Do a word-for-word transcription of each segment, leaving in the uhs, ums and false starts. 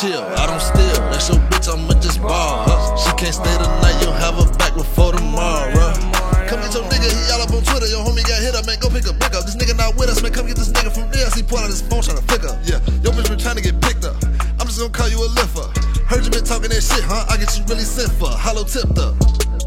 chill, I don't steal. That's your bitch, I'ma just ball, huh? She can't stay the night, you'll have her back before tomorrow. Come get your nigga, he all up on Twitter. Your homie got hit up, man, go pick up, pick up. This nigga not with us, man, come get this nigga from there. See, pull out his phone, tryna flick up. Yeah, your bitch been trying to get picked up. I'm just gonna call you a lifter. Heard you been talking that shit, huh? I get you really sent for, hollow tipped up.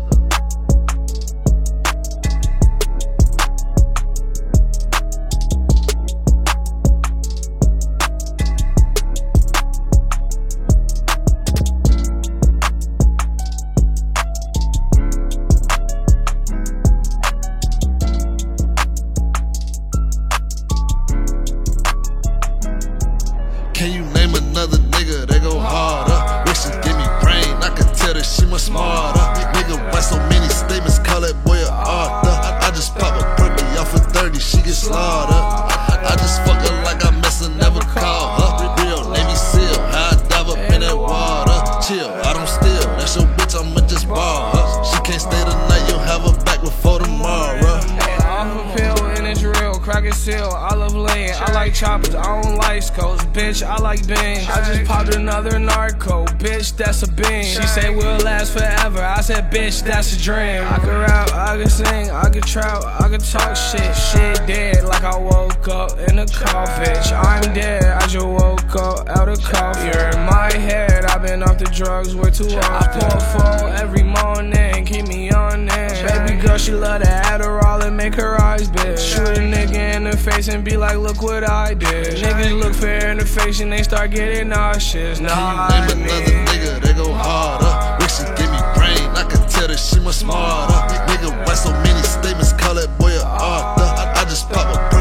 Can you name another nigga that go harder? Wish she give me brain, I can tell that she much smarter. Nigga write so many statements, call that boy a author. I just pop a perky off for thirty, she get slaughtered. I just fuck her like I miss her, never call her. Real Navy SEAL, how I dive up in that water. Chill, I don't steal, that's your bitch, I'ma just ball her. She can't stay the night, you'll have her back before tomorrow. Off a pill and it's real, crack it seal, I love laying. I like choppers, I don't like scopes, bitch, I like beans. I just popped another narco, bitch, that's a bean. She say we'll last forever, I said bitch, that's a dream. I can rap, I can sing, I can trap, I can talk shit. Shit dead like I woke up in a coffin. I'm dead, I just woke up out of coffin. You're in my head, I've been off the drugs way too often. I pour full every morning, keep me on it. Baby girl, she love the Adderall and make her eyes big. Shoot a nigga in the face and be like, look what I did. Niggas look fair in the face and they start getting nauseous. Nah, Can you name another nigga that go harder? Wish she give me brain, I can tell that she much smarter. Nigga write so many statements, call that boy a author. I, I just pop a